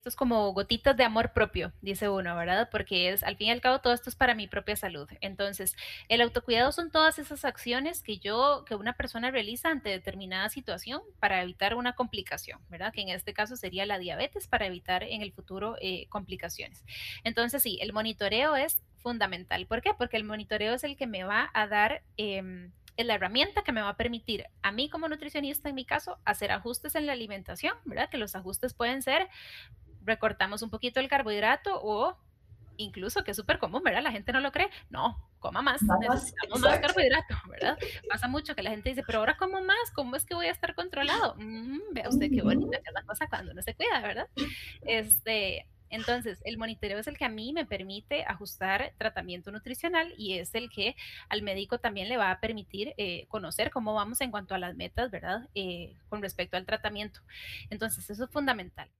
Esto es como gotitas de amor propio, dice uno, ¿verdad? Porque es, al fin y al cabo, todo esto es para mi propia salud. Entonces, el autocuidado son todas esas acciones que una persona realiza ante determinada situación para evitar una complicación, ¿verdad? Que en este caso sería la diabetes para evitar en el futuro complicaciones. Entonces, sí, el monitoreo es fundamental. ¿Por qué? Porque el monitoreo es el que me va a dar es la herramienta que me va a permitir a mí como nutricionista, en mi caso, hacer ajustes en la alimentación, ¿verdad? Que los ajustes pueden ser recortamos un poquito el carbohidrato o incluso, que es súper común, ¿verdad? La gente no lo cree. No, coma más, Nada más, necesitamos más exacto. carbohidrato, ¿verdad? Pasa mucho que la gente dice, pero ahora como más, ¿cómo es que voy a estar controlado? Vea usted qué bonita Ujú. que es la cosa cuando uno se cuida, ¿verdad? Entonces, el monitoreo es el que a mí me permite ajustar tratamiento nutricional y es el que al médico también le va a permitir conocer cómo vamos en cuanto a las metas, ¿verdad? Con respecto al tratamiento. Entonces, eso es fundamental.